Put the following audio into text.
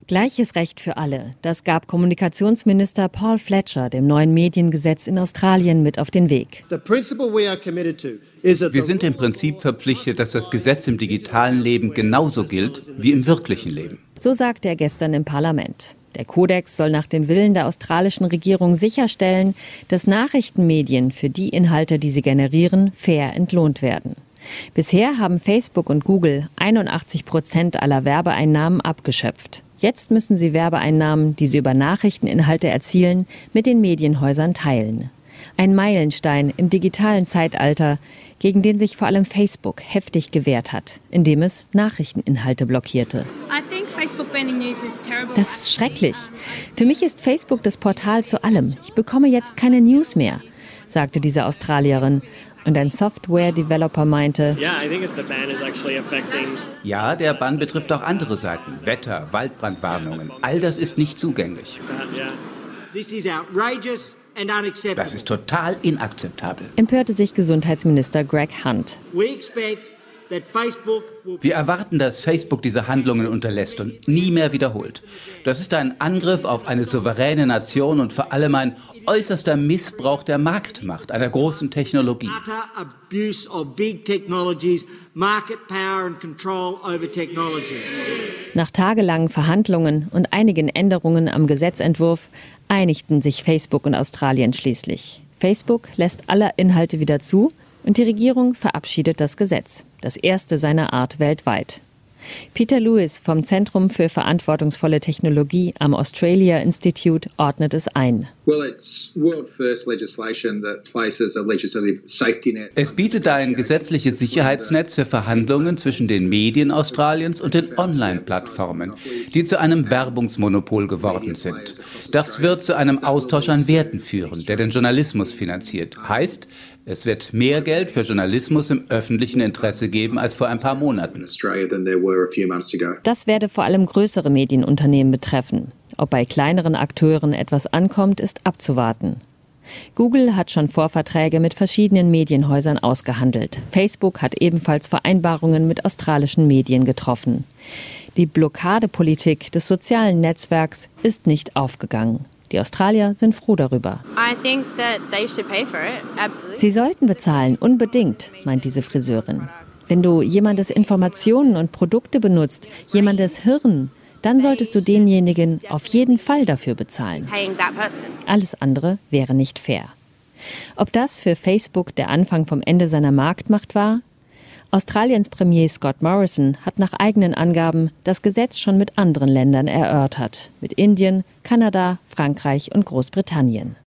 Gleiches Recht für alle. Das gab Kommunikationsminister Paul Fletcher dem neuen Mediengesetz in Australien mit auf den Weg. Wir sind im Prinzip verpflichtet, dass das Gesetz im digitalen Leben genauso gilt wie im wirklichen Leben. So sagte er gestern im Parlament. Der Kodex soll nach dem Willen der australischen Regierung sicherstellen, dass Nachrichtenmedien für die Inhalte, die sie generieren, fair entlohnt werden. Bisher haben Facebook und Google 81% aller Werbeeinnahmen abgeschöpft. Jetzt müssen sie Werbeeinnahmen, die sie über Nachrichteninhalte erzielen, mit den Medienhäusern teilen. Ein Meilenstein im digitalen Zeitalter, gegen den sich vor allem Facebook heftig gewehrt hat, indem es Nachrichteninhalte blockierte. Das ist schrecklich. Für mich ist Facebook das Portal zu allem. Ich bekomme jetzt keine News mehr, sagte diese Australierin. Und ein Software-Developer meinte, ja, der Bann betrifft auch andere Seiten. Wetter, Waldbrandwarnungen, all das ist nicht zugänglich. Das ist total inakzeptabel. Empörte sich Gesundheitsminister Greg Hunt. Wir erwarten, dass Facebook diese Handlungen unterlässt und nie mehr wiederholt. Das ist ein Angriff auf eine souveräne Nation und vor allem ein äußerster Missbrauch der Marktmacht einer großen Technologie. Nach tagelangen Verhandlungen und einigen Änderungen am Gesetzentwurf einigten sich Facebook und Australien schließlich. Facebook lässt alle Inhalte wieder zu und die Regierung verabschiedet das Gesetz, das erste seiner Art weltweit. Peter Lewis vom Zentrum für verantwortungsvolle Technologie am Australia Institute ordnet es ein. Es bietet ein gesetzliches Sicherheitsnetz für Verhandlungen zwischen den Medien Australiens und den Online-Plattformen, die zu einem Werbungsmonopol geworden sind. Das wird zu einem Austausch an Werten führen, der den Journalismus finanziert. Heißt, es wird mehr Geld für Journalismus im öffentlichen Interesse geben als vor ein paar Monaten. Das werde vor allem größere Medienunternehmen betreffen. Ob bei kleineren Akteuren etwas ankommt, ist abzuwarten. Google hat schon Vorverträge mit verschiedenen Medienhäusern ausgehandelt. Facebook hat ebenfalls Vereinbarungen mit australischen Medien getroffen. Die Blockadepolitik des sozialen Netzwerks ist nicht aufgegangen. Die Australier sind froh darüber. Sie sollten bezahlen, unbedingt, meint diese Friseurin. Wenn du jemandes Informationen und Produkte benutzt, jemandes Hirn, dann solltest du denjenigen auf jeden Fall dafür bezahlen. Alles andere wäre nicht fair. Ob das für Facebook der Anfang vom Ende seiner Marktmacht war? Australiens Premier Scott Morrison hat nach eigenen Angaben das Gesetz schon mit anderen Ländern erörtert. Mit Indien, Kanada, Frankreich und Großbritannien.